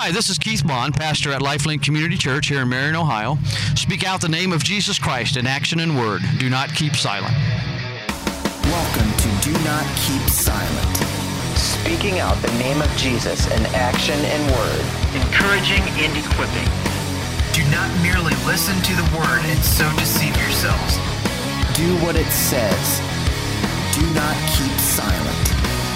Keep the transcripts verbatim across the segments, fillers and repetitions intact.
Hi, this is Keith Bond, pastor at Lifelink Community Church here in Marion, Ohio. Speak out the name of Jesus Christ in action and word. Do not keep silent. Welcome to Do Not Keep Silent. Speaking out the name of Jesus in action and word. Encouraging and equipping. Do not merely listen to the word and so deceive yourselves. Do what it says. Do not keep silent.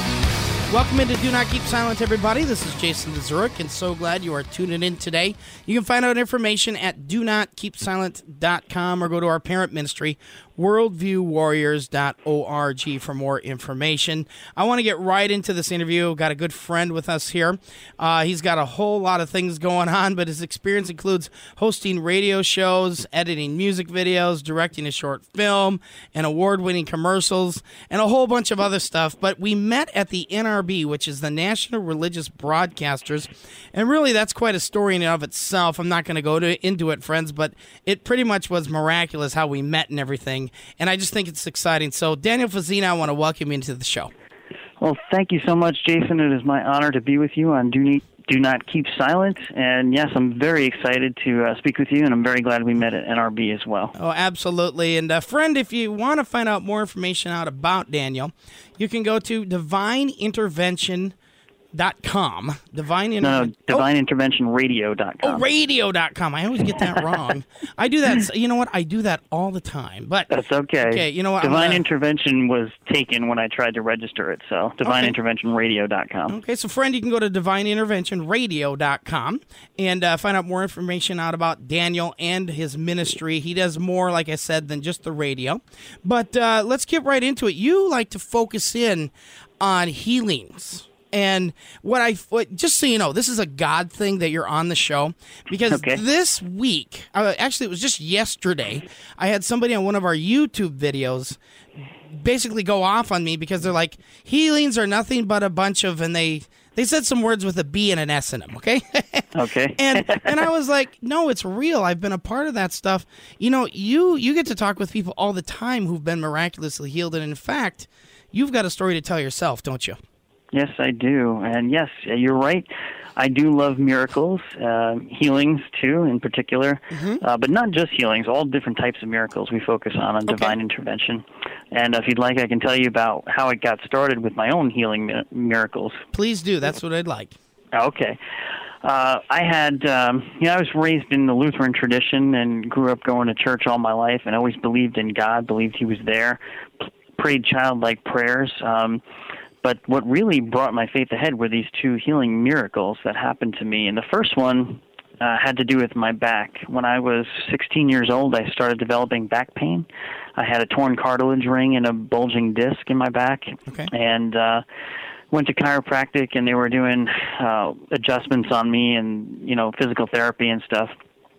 Welcome into Do Not Keep Silent, everybody. This is Jason Zurich, and so glad you are tuning in today. You can find out information at do not keep silent dot com or go to our parent ministry, worldview warriors dot org, for more information. I want to get right into this interview. Got a good friend with us here. Uh, he's got a whole lot of things going on, but his experience includes hosting radio shows, editing music videos, directing a short film, and award-winning commercials, and a whole bunch of other stuff. But we met at the N R B, which is the National Religious Broadcasters, and really that's quite a story in and of itself. I'm not going to go to, into it, friends, but it pretty much was miraculous how we met and everything, and I just think it's exciting. So, Daniel Fazina, I want to welcome you into the show. Well, thank you so much, Jason. It is my honor to be with you on Do Not, Do Not Keep Silent, and yes, I'm very excited to uh, speak with you, and I'm very glad we met at N R B as well. Oh, absolutely. And, uh, friend, if you want to find out more information out about Daniel, you can go to divine intervention dot com. Divine Inter- no, no, divine intervention radio dot com. Oh, radio dot com. I always get that wrong. I do that. You know what? I do that all the time. But that's okay. Okay, you know what? Divine gonna... Intervention was taken when I tried to register it, so divine intervention radio dot com. Okay, so friend, you can go to divine intervention radio dot com and uh, find out more information out about Daniel and his ministry. He does more, like I said, than just the radio. But uh, let's get right into it. You like to focus in on healings. And what I, what, just so you know, this is a God thing that you're on the show, because okay. this week, uh, actually it was just yesterday, I had somebody on one of our YouTube videos basically go off on me because they're like, healings are nothing but a bunch of, and they, they said some words with a B and an S in them, okay? Okay. and and I was like, no, it's real. I've been a part of that stuff. You know, you, you get to talk with people all the time who've been miraculously healed, and in fact, you've got a story to tell yourself, don't you? Yes, I do. And yes, you're right. I do love miracles, uh, healings too, in particular, mm-hmm. uh, but not just healings, all different types of miracles we focus on on okay. divine intervention. And if you'd like, I can tell you about how it got started with my own healing mi- miracles. Please do. That's what I'd like. Okay. Uh, I had, um, you know, I was raised in the Lutheran tradition and grew up going to church all my life and always believed in God, believed He was there, p- prayed childlike prayers. Um, But what really brought my faith ahead were these two healing miracles that happened to me. And the first one uh, had to do with my back. When I was sixteen years old, I started developing back pain. I had a torn cartilage ring and a bulging disc in my back. Okay. And uh, went to chiropractic, and they were doing uh, adjustments on me and, you know, physical therapy and stuff.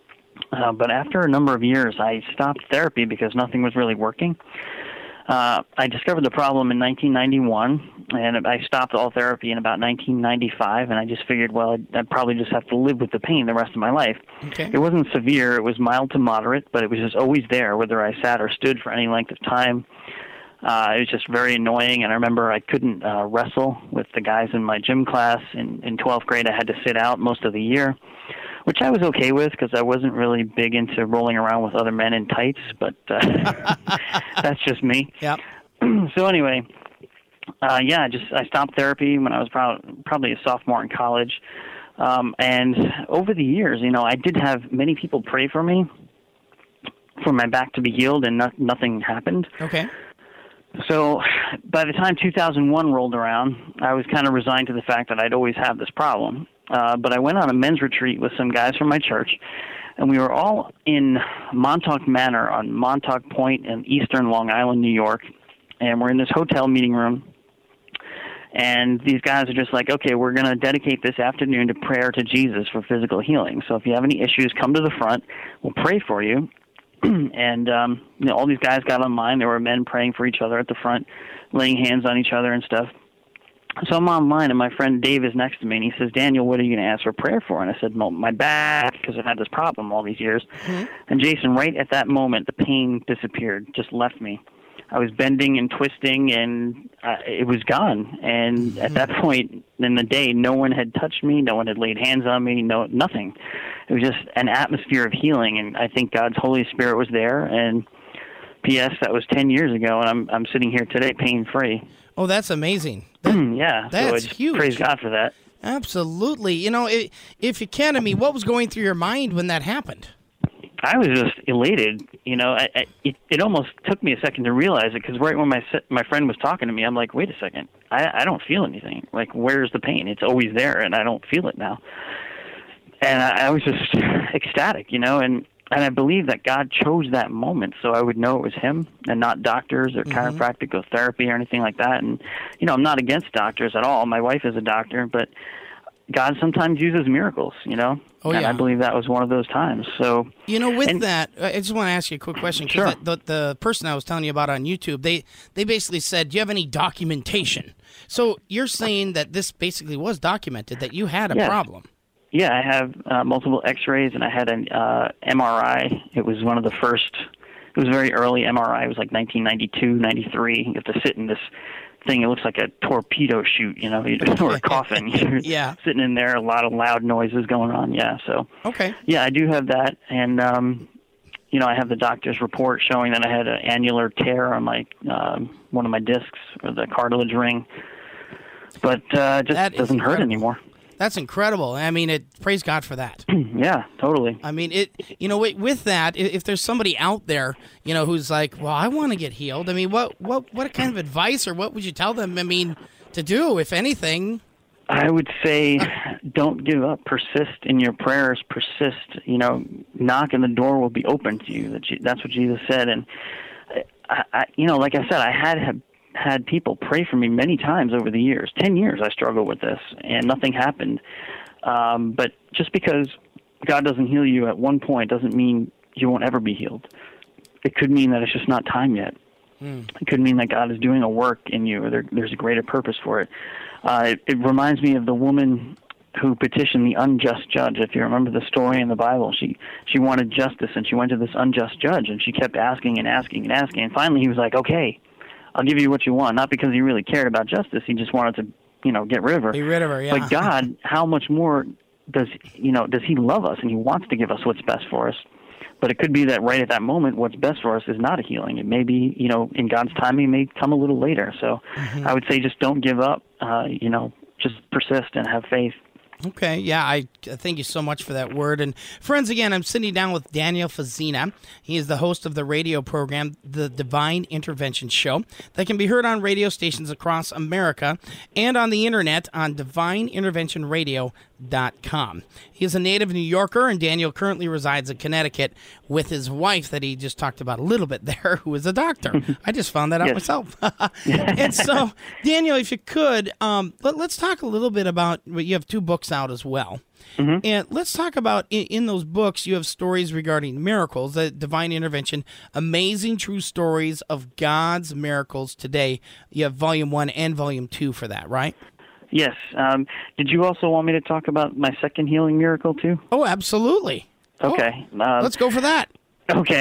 Uh, but after a number of years, I stopped therapy because nothing was really working. Uh, I discovered the problem in nineteen ninety-one, and I stopped all therapy in about nineteen ninety-five, and I just figured, well, I'd, I'd probably just have to live with the pain the rest of my life. Okay. It wasn't severe. It was mild to moderate, but it was just always there, whether I sat or stood for any length of time. Uh, it was just very annoying, and I remember I couldn't uh, wrestle with the guys in my gym class. In, in twelfth grade, I had to sit out most of the year, which I was okay with because I wasn't really big into rolling around with other men in tights, but uh, that's just me. Yep. So anyway, uh, yeah, I just I stopped therapy when I was pro- probably a sophomore in college, um, and over the years, you know, I did have many people pray for me for my back to be healed, and no- nothing happened. Okay. So by the time two thousand one rolled around, I was kind of resigned to the fact that I'd always have this problem. Uh, but I went on a men's retreat with some guys from my church, and we were all in Montauk Manor on Montauk Point in eastern Long Island, New York, and we're in this hotel meeting room, and these guys are just like, okay, we're going to dedicate this afternoon to prayer to Jesus for physical healing. So if you have any issues, come to the front. We'll pray for you. And um, you know, all these guys got online. There were men praying for each other at the front, laying hands on each other and stuff. So I'm online, and my friend Dave is next to me, and he says, Daniel, what are you going to ask for prayer for? And I said, well, my back, because I've had this problem all these years. Mm-hmm. And Jason, right at that moment, the pain disappeared, just left me. I was bending and twisting, and uh, it was gone. And mm-hmm. at that point in the day, no one had touched me, no one had laid hands on me, no nothing. It was just an atmosphere of healing, and I think God's Holy Spirit was there. And P S that was ten years ago, and I'm I'm sitting here today pain-free. Oh, that's amazing. That, yeah, that's so I just huge. Praise God for that. Absolutely. You know, it, if you can, I mean, what was going through your mind when that happened? I was just elated. You know, I, I, it, it almost took me a second to realize it, because right when my my friend was talking to me, I'm like, wait a second, I, I don't feel anything. Like, where's the pain? It's always there, and I don't feel it now. And I, I was just ecstatic, you know, and, and I believe that God chose that moment so I would know it was Him and not doctors or mm-hmm. chiropractic or therapy or anything like that. And, you know, I'm not against doctors at all. My wife is a doctor, but God sometimes uses miracles, you know, oh, and yeah. I believe that was one of those times. So, you know, with and, that, I just want to ask you a quick question. Sure. The, the person I was telling you about on YouTube, they, they basically said, do you have any documentation? So you're saying that this basically was documented, that you had a yeah. problem. Yeah, I have uh, multiple x-rays, and I had an uh, M R I. It was one of the first, it was very early M R I. It was like nineteen ninety-two, ninety-three. You have to sit in this thing. It looks like a torpedo chute, you know, or a coffin. You're yeah. sitting in there, a lot of loud noises going on. Yeah, so. Okay. Yeah, I do have that, and, um, you know, I have the doctor's report showing that I had an annular tear on my, um, one of my discs, or the cartilage ring. But uh, it just that doesn't hurt anymore. That's incredible. I mean, it. Praise God for that. Yeah, totally. I mean, it. You know, with that, if there's somebody out there, you know, who's like, well, I want to get healed. I mean, what, what, what kind of advice, or what would you tell them? I mean, to do, if anything. I would say, don't give up. Persist in your prayers. Persist. You know, knock and the door will be open to you. That's what Jesus said. And I, I you know, like I said, I had had. had people pray for me many times over the years. Ten years I struggled with this, and nothing happened. Um, but just because God doesn't heal you at one point doesn't mean you won't ever be healed. It could mean that it's just not time yet. Mm. It could mean that God is doing a work in you, or there, there's a greater purpose for it. Uh, it. It reminds me of the woman who petitioned the unjust judge. If you remember the story in the Bible, she she wanted justice, and she went to this unjust judge, and she kept asking and asking and asking, and finally he was like, okay, I'll give you what you want. Not because he really cared about justice. He just wanted to, you know, get rid of her. Get rid of her, yeah. But God, how much more does, you know, does He love us, and He wants to give us what's best for us. But it could be that right at that moment, what's best for us is not a healing. It may be, you know, in God's timing, it may come a little later. So mm-hmm. I would say just don't give up, uh, you know, just persist and have faith. Okay, yeah, I thank you so much for that word. And friends, again, I'm sitting down with Daniel Fazina. He is the host of the radio program, The Divine Intervention Show, that can be heard on radio stations across America and on the internet on divine intervention radio dot com. He is a native New Yorker, and Daniel currently resides in Connecticut with his wife that he just talked about a little bit there, who is a doctor. I just found that out yes. myself. And so, Daniel, if you could, um, let, let's talk a little bit about, you have two books out as well. Mm-hmm. And let's talk about, in, in those books, you have stories regarding miracles, uh, divine intervention, amazing true stories of God's miracles today. You have volume one and volume two for that, right? Yes. Um, did you also want me to talk about my second healing miracle, too? Oh, absolutely. Okay. Oh, uh, let's go for that. Okay.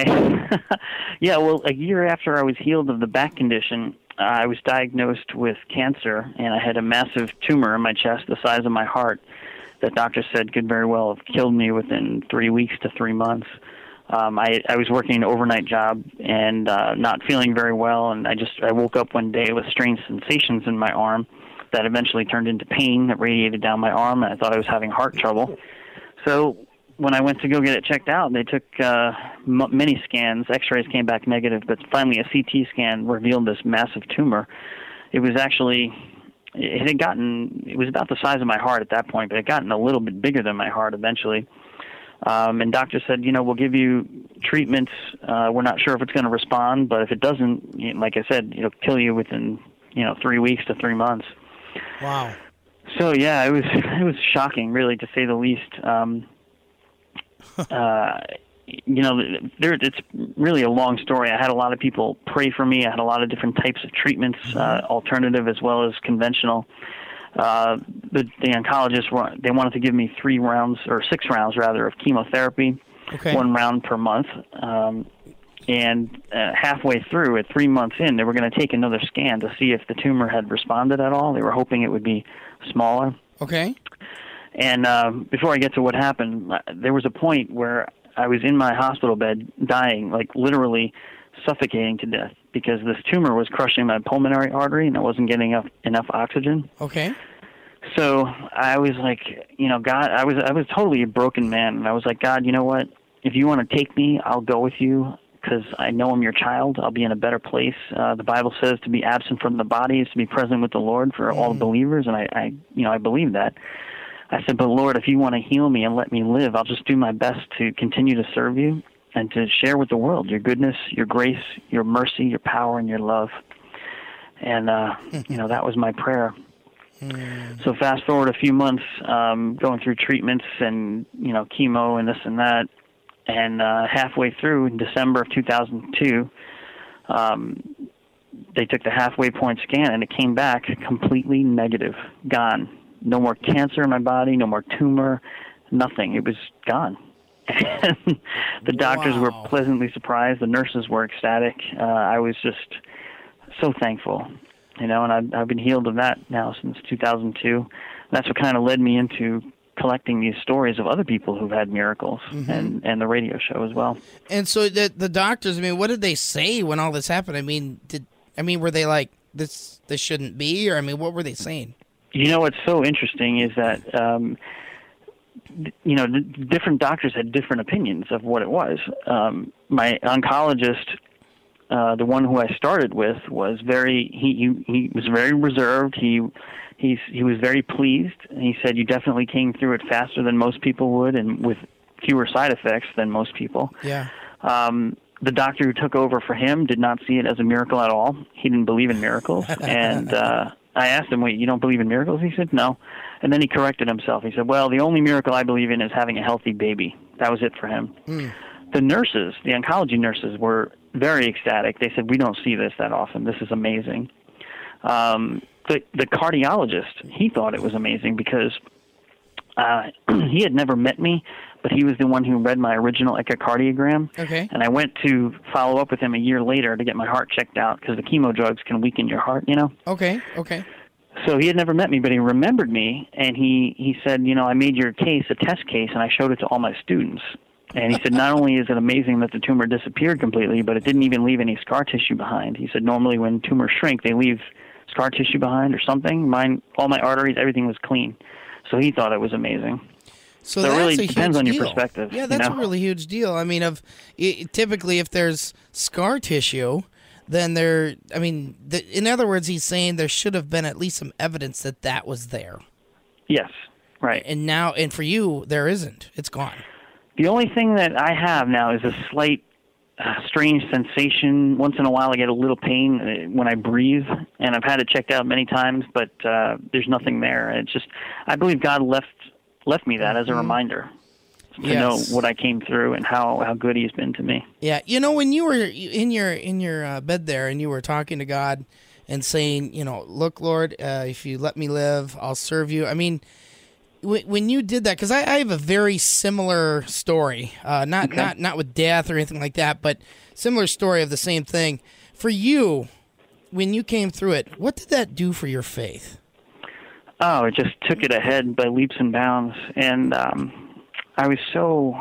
Yeah, well, a year after I was healed of the back condition, uh, I was diagnosed with cancer, and I had a massive tumor in my chest the size of my heart that doctors said could very well have killed me within three weeks to three months. Um, I, I was working an overnight job and uh, not feeling very well, and I just I woke up one day with strange sensations in my arm that eventually turned into pain that radiated down my arm, and I thought I was having heart trouble. So when I went to go get it checked out, they took uh, m- many scans. X-rays came back negative, but finally a C T scan revealed this massive tumor. It was actually, it had gotten, it was about the size of my heart at that point, but it had gotten a little bit bigger than my heart eventually. Um, and doctor said, you know, we'll give you treatments. Uh, we're not sure if it's going to respond, but if it doesn't, you know, like I said, it'll kill you within, you know, three weeks to three months. Wow. So yeah, it was it was shocking, really, to say the least. Um, uh, you know, there it's really a long story. I had a lot of people pray for me. I had a lot of different types of treatments, uh, alternative as well as conventional. Uh, the, the oncologists were, they wanted to give me three rounds or six rounds rather of chemotherapy, okay. one round per month. Um, And uh, halfway through, at three months in, they were going to take another scan to see if the tumor had responded at all. They were hoping it would be smaller. Okay. And uh, before I get to what happened, there was a point where I was in my hospital bed dying, like literally suffocating to death, because this tumor was crushing my pulmonary artery and I wasn't getting enough, enough oxygen. Okay. So I was like, you know, God, I was I was totally a broken man. And I was like, God, you know what? If you want to take me, I'll go with you, because I know I'm your child. I'll be in a better place. Uh, the Bible says to be absent from the body is to be present with the Lord for mm. all believers, and I, I, you know, I believe that. I said, but Lord, if you want to heal me and let me live, I'll just do my best to continue to serve you and to share with the world your goodness, your grace, your mercy, your power, and your love. And, uh, you know, that was my prayer. Mm. So fast forward a few months, um, going through treatments and, you know, chemo and this and that. And uh, halfway through, in December of two thousand two, um, they took the halfway point scan, and it came back completely negative, gone. No more cancer in my body, no more tumor, nothing. It was gone. And the doctors wow. were pleasantly surprised. The nurses were ecstatic. Uh, I was just so thankful, you know, and I've, I've been healed of that now since two thousand two. That's what kind of led me into collecting these stories of other people who've had miracles, mm-hmm. and, and the radio show as well. And so the the doctors, I mean, what did they say when all this happened? I mean, did I mean, were they like, this this shouldn't be? Or, I mean, what were they saying? You know, what's so interesting is that, um, you know, the different doctors had different opinions of what it was. Um, my oncologist, uh, the one who I started with, was very, he, he, he was very reserved. He He's, he was very pleased, and he said, you definitely came through it faster than most people would and with fewer side effects than most people. Yeah. Um, the doctor who took over for him did not see it as a miracle at all. He didn't believe in miracles. And uh, I asked him, wait, you don't believe in miracles? He said, no. And then he corrected himself. He said, well, the only miracle I believe in is having a healthy baby. That was it for him. Mm. The nurses, the oncology nurses, were very ecstatic. They said, we don't see this that often. This is amazing. Um The, the cardiologist, he thought it was amazing because uh, he had never met me, but he was the one who read my original echocardiogram. Okay. And I went to follow up with him a year later to get my heart checked out because the chemo drugs can weaken your heart, you know? Okay, okay. So he had never met me, but he remembered me, and he, he said, you know, I made your case a test case, and I showed it to all my students. And he said, not only is it amazing that the tumor disappeared completely, but it didn't even leave any scar tissue behind. He said, normally when tumors shrink, they leave scar tissue behind or something. Mine, all my arteries, everything was clean. So he thought it was amazing. So, so that's it really a depends huge on your deal. perspective. Yeah, that's you know? a really huge deal. I mean, of it, typically if there's scar tissue, then there, I mean, the, in other words, he's saying there should have been at least some evidence that that was there. Yes, right. And now, and for you, there isn't. It's gone. The only thing that I have now is a slight uh, strange sensation. Once in a while I get a little pain when I breathe, and I've had it checked out many times, but uh, there's nothing there. It's just, I believe God left left me that as a reminder to yes. know what I came through and how, how good he's been to me. Yeah, you know, when you were in your in your uh, bed there and you were talking to God and saying, you know, look, Lord, uh, if you let me live, I'll serve you. I mean, when you did that, because I, I have a very similar story, uh, not okay. not not with death or anything like that, but similar story of the same thing. For you, when you came through it, what did that do for your faith? Oh, it just took it ahead by leaps and bounds, and um, I was so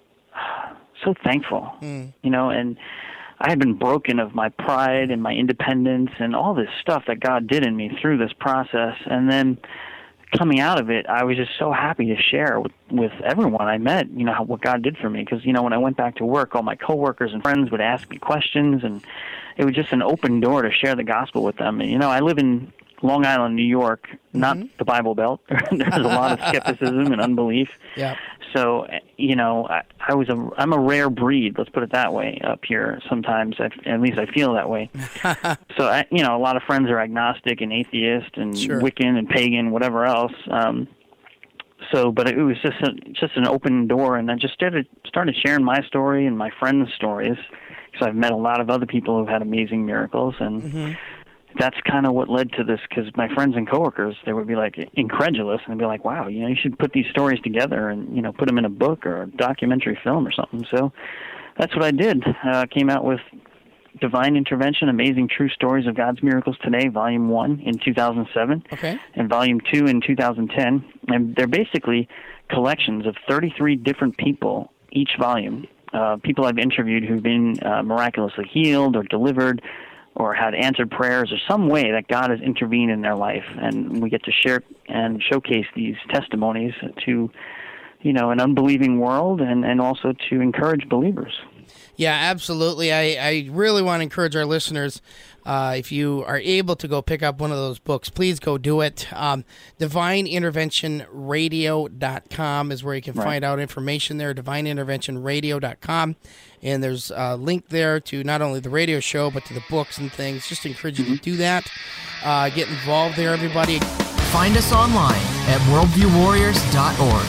so thankful, mm. you know, and I had been broken of my pride and my independence and all this stuff that God did in me through this process, and then coming out of it, I was just so happy to share with, with everyone I met, you know, how, what God did for me. Because, you know, when I went back to work, all my coworkers and friends would ask me questions, and it was just an open door to share the gospel with them. And, you know, I live in Long Island, New York, not mm-hmm. the Bible Belt. There's a lot of skepticism and unbelief. Yeah. So, you know, I, I was a, I'm a rare breed, let's put it that way, up here. Sometimes, I, at least I feel that way. So, I, you know, a lot of friends are agnostic and atheist and sure. Wiccan and pagan, whatever else. Um, so, but it was just a, just an open door, and I just started, started sharing my story and my friends' stories, because I've met a lot of other people who've had amazing miracles, and mm-hmm. that's kind of what led to this, because my friends and coworkers, they would be like incredulous, and they'd be like, wow, you know, you should put these stories together and, you know, put them in a book or a documentary film or something. So that's what I did. Uh, came out with Divine Intervention, Amazing True Stories of God's Miracles Today, Volume one in two thousand seven, okay. and Volume two in two thousand ten. And they're basically collections of thirty-three different people, each volume. Uh, people I've interviewed who've been uh, miraculously healed or delivered or had answered prayers or some way that God has intervened in their life. And we get to share and showcase these testimonies to, you know, an unbelieving world and, and also to encourage believers. Yeah, absolutely. I, I really want to encourage our listeners, uh, if you are able to go pick up one of those books, please go do it. Um, divine intervention radio dot com is where you can right. find out information there, divine intervention radio dot com. And there's a link there to not only the radio show, but to the books and things. Just encourage you to do that. Uh, get involved there, everybody. Find us online at worldview warriors dot org.